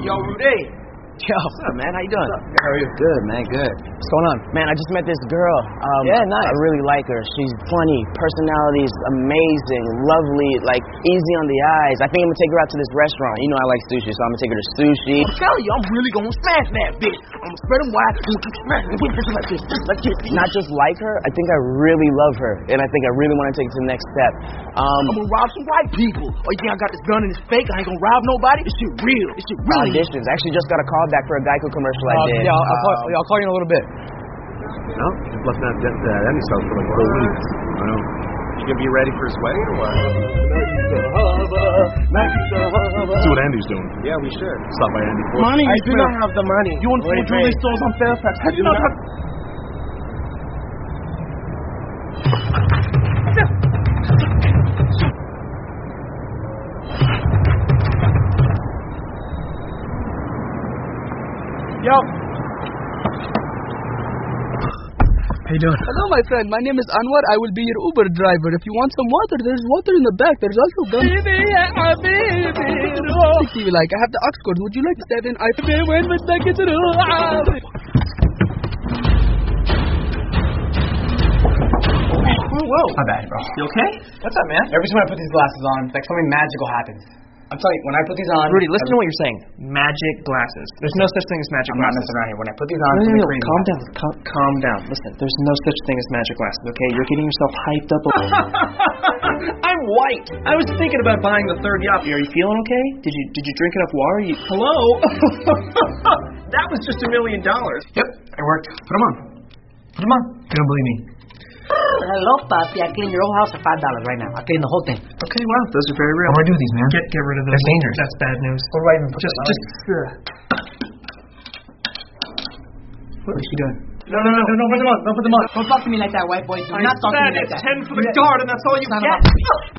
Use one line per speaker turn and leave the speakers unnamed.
Yo, Rudy.
Yo, what's up, man? How you doing?
How are you?
Good, man. Good. What's going on? Man, I just met this girl.
Yeah, nice.
I really like her. She's funny. Personality's amazing. Lovely. Like, easy on the eyes. I think I'm gonna take her out to this restaurant. You know I like sushi, so I'm gonna take her to sushi.
I'm telling you, I'm really gonna smash that bitch. I'm gonna spread them wide. I'm gonna keep smashing it just like this. Just like this.
Not just like her, I think I really love her. And I think I really want to take it to the next step.
I'm gonna rob some white people. Oh, you think I got this gun and it's fake? I ain't gonna rob nobody? This shit real. This shit really.
Auditions. I actually just got a call back for a Geico commercial I did.
Yeah, I'll call you in a little bit.
No, just left that Andy's house for like 4 weeks. I know. You gonna be ready for his wedding or what? See what Andy's doing.
Yeah, we should.
Stop by Andy.
Money.
I do not have the money.
You want to jewelry stores on Fairfax? How do you not have...
Yo.
How you doing?
Hello, my friend. My name is Anwar. I will be your Uber driver. If you want some water, there's water in the back. There's also gum. TV like. I have the aux cord. Would you like to step in?
Whoa.
My bad, bro.
You okay?
What's up, man?
Every time I put these glasses on, it's like something magical happens. I'm telling you, when I put these on...
Rudy, listen to what you're saying. Magic glasses. There's no such thing as magic
I'm not
glasses.
messing around here. When I put these on,
No,
something crazy
calm down.
happens.
Calm down. Listen, there's no such thing as magic glasses, okay? You're getting yourself hyped up. I'm white. I was thinking about buying the third yappy. Are you feeling okay? Did you drink enough water? Hello? That was just $1 million.
Yep, it worked. Put them on. Put them on. You don't believe me.
Hello, papi. I clean your old house for $5 right now. I clean the whole thing.
Okay, wow, those are very real.
What do I do with these, man?
Get rid of those.
That's dangerous.
That's bad news.
What do I even put
Just.
What is she doing?
No, put them on. Don't put them on.
Don't talk to me like that, white boy. Do not talk to me like that.
10 for the guard, and that's all you
Son of
get.
a-